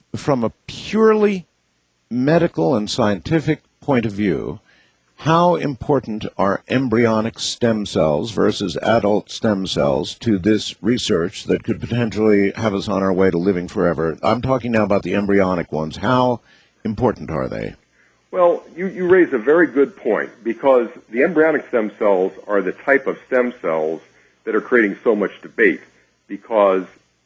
from a purely medical and scientific point of view, how important are embryonic stem cells versus adult stem cells to this research that could potentially have us on our way to living forever? I'm talking now about the embryonic ones. How important are they? Well, you raise a very good point, because the embryonic stem cells are the type of stem cells that are creating so much debate, because,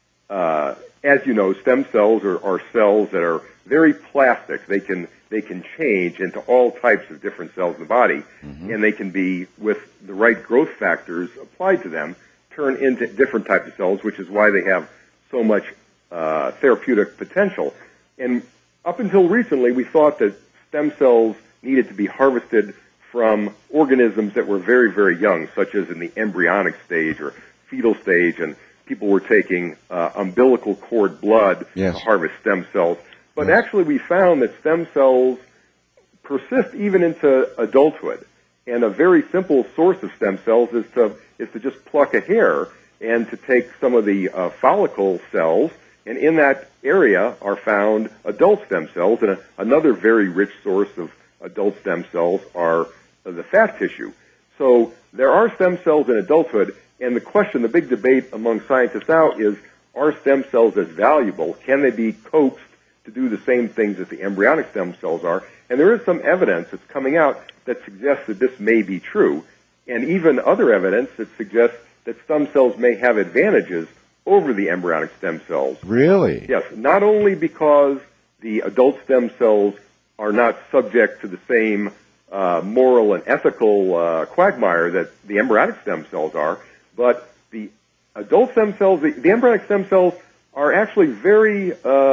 as you know, stem cells are cells that are very plastic. They can change into all types of different cells in the body, and they can be, with the right growth factors applied to them, turn into different types of cells, which is why they have so much therapeutic potential. And up until recently, we thought that stem cells needed to be harvested from organisms that were very, very young, such as in the embryonic stage or fetal stage, and people were taking umbilical cord blood to harvest stem cells. But actually, we found that stem cells persist even into adulthood. And a very simple source of stem cells is to just pluck a hair and to take some of the follicle cells, and in that area are found adult stem cells. And another very rich source of adult stem cells are the fat tissue. So there are stem cells in adulthood, and the question, the big debate among scientists now is, are stem cells as valuable? Can they be coaxed to do the same things that the embryonic stem cells are? And there is some evidence that's coming out that suggests that this may be true, and even other evidence that suggests that stem cells may have advantages over the embryonic stem cells. Really? Yes, not only because the adult stem cells are not subject to the same moral and ethical quagmire that the embryonic stem cells are, but the adult stem cells, the embryonic stem cells are actually very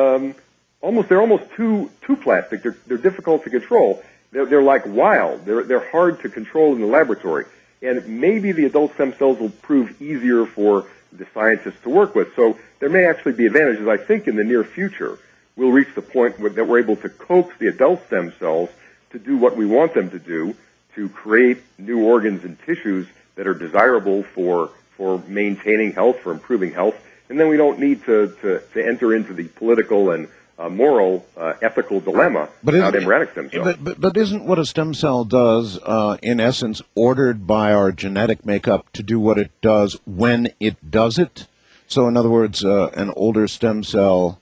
they're almost too plastic. They're difficult to control. They're like wild. They're hard to control in the laboratory. And maybe the adult stem cells will prove easier for the scientists to work with. So there may actually be advantages. I think in the near future we'll reach the point that we're able to coax the adult stem cells to do what we want them to do, to create new organs and tissues that are desirable for maintaining health, for improving health. And then we don't need to enter into the political and moral, ethical dilemma about embryonic stem cells. But isn't what a stem cell does, in essence, ordered by our genetic makeup to do what it does when it does it? So, in other words, an older stem cell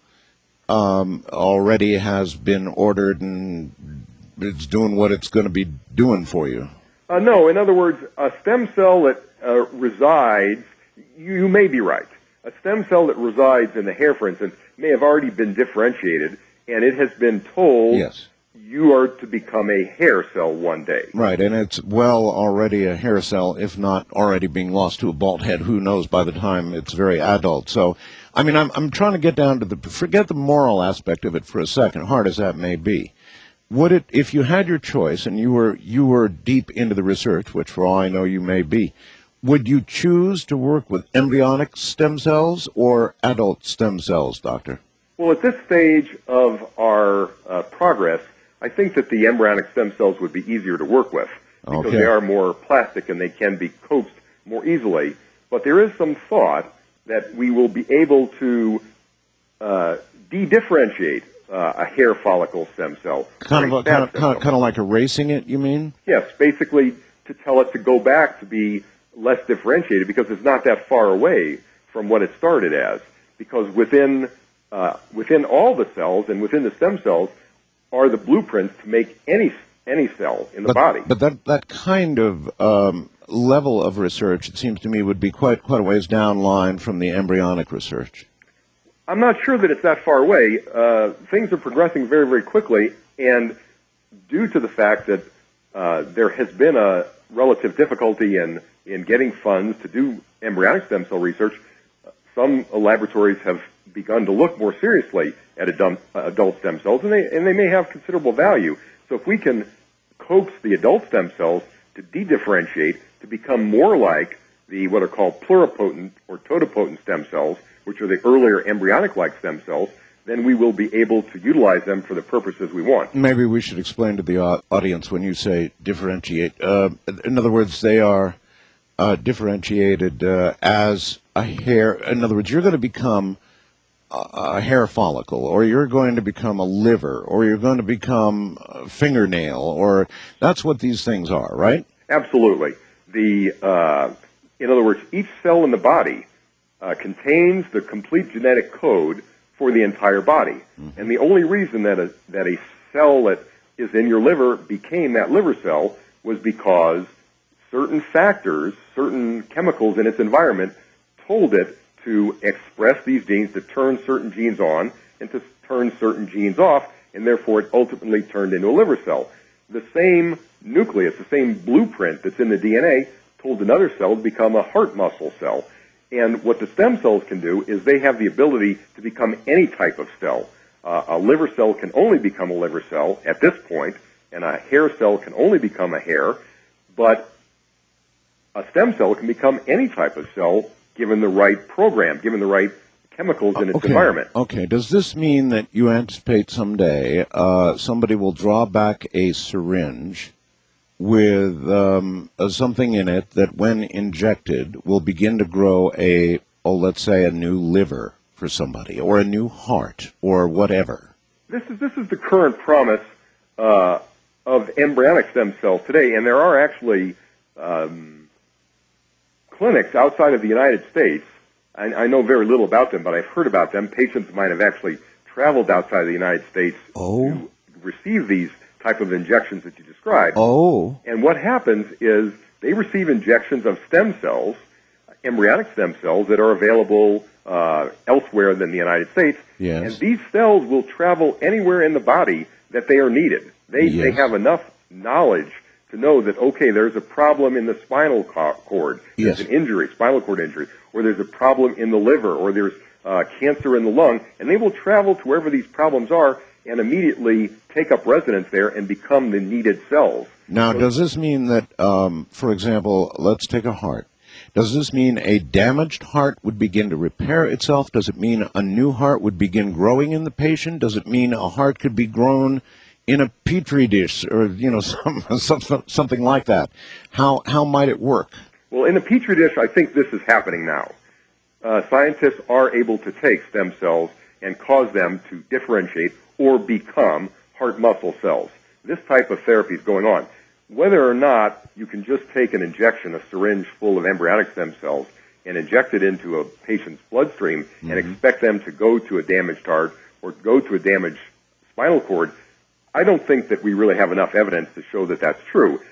already has been ordered and it's doing what it's going to be doing for you. No, in other words, a stem cell that resides, you may be right. A stem cell that resides in the hair, for instance, may have already been differentiated, and it has been told you are to become a hair cell one day. Right, and it's already a hair cell, if not already being lost to a bald head. Who knows by the time it's very adult. So, I mean, I'm trying to get down to forget the moral aspect of it for a second, hard as that may be. Would it, if you had your choice and you were deep into the research, which for all I know you may be, would you choose to work with embryonic stem cells or adult stem cells, Doctor? Well, at this stage of our progress, I think that the embryonic stem cells would be easier to work with because they are more plastic and they can be coaxed more easily. But there is some thought that we will be able to de-differentiate a hair follicle stem cell. Kind of like erasing it, you mean? Yes, basically to tell it to go back to be less differentiated because it's not that far away from what it started as. Because within all the cells and within the stem cells are the blueprints to make any cell in the body. But that kind of level of research, it seems to me, would be quite a ways down line from the embryonic research. I'm not sure that it's that far away. Things are progressing very, very quickly, and due to the fact that there has been a relative difficulty in getting funds to do embryonic stem cell research, some laboratories have begun to look more seriously at adult stem cells, and they may have considerable value. So if we can coax the adult stem cells to de-differentiate, to become more like what are called pluripotent or totipotent stem cells, which are the earlier embryonic-like stem cells, then we will be able to utilize them for the purposes we want. Maybe we should explain to the audience when you say differentiate. In other words, they are differentiated as a hair. In other words, you're going to become a hair follicle, or you're going to become a liver, or you're going to become a fingernail, or that's what these things are, right? Absolutely. In other words, each cell in the body contains the complete genetic code for the entire body. Mm-hmm. And the only reason that a cell that is in your liver became that liver cell was because certain factors, certain chemicals in its environment told it to express these genes, to turn certain genes on and to turn certain genes off, and therefore it ultimately turned into a liver cell. The same nucleus, the same blueprint that's in the DNA told another cell to become a heart muscle cell. And what the stem cells can do is they have the ability to become any type of cell. A liver cell can only become a liver cell at this point, and a hair cell can only become a hair, but a stem cell can become any type of cell given the right program, given the right chemicals in its environment. Okay. Does this mean that you anticipate someday somebody will draw back a syringe with something in it that, when injected, will begin to grow let's say a new liver for somebody, or a new heart, or whatever? This is the current promise of embryonic stem cells today, and there are actually clinics outside of the United States. I know very little about them, but I've heard about them. Patients of mine have actually traveled outside of the United States to receive these type of injections that you described. And what happens is they receive injections of stem cells, embryonic stem cells, that are available elsewhere than the United States. Yes. And these cells will travel anywhere in the body that they are needed. They have enough knowledge to know that, okay, there's a problem in the spinal cord, there's an injury, spinal cord injury, or there's a problem in the liver, or there's cancer in the lung, and they will travel to wherever these problems are and immediately take up residence there and become the needed cells. Now, does this mean that, for example, let's take a heart. Does this mean a damaged heart would begin to repair itself? Does it mean a new heart would begin growing in the patient? Does it mean a heart could be grown in a petri dish, or something like that? How might it work? Well, in a petri dish, I think this is happening now. Scientists are able to take stem cells and cause them to differentiate or become heart muscle cells. This type of therapy is going on. Whether or not you can just take an injection, a syringe full of embryonic stem cells, and inject it into a patient's bloodstream and expect them to go to a damaged heart or go to a damaged spinal cord, I don't think that we really have enough evidence to show that that's true.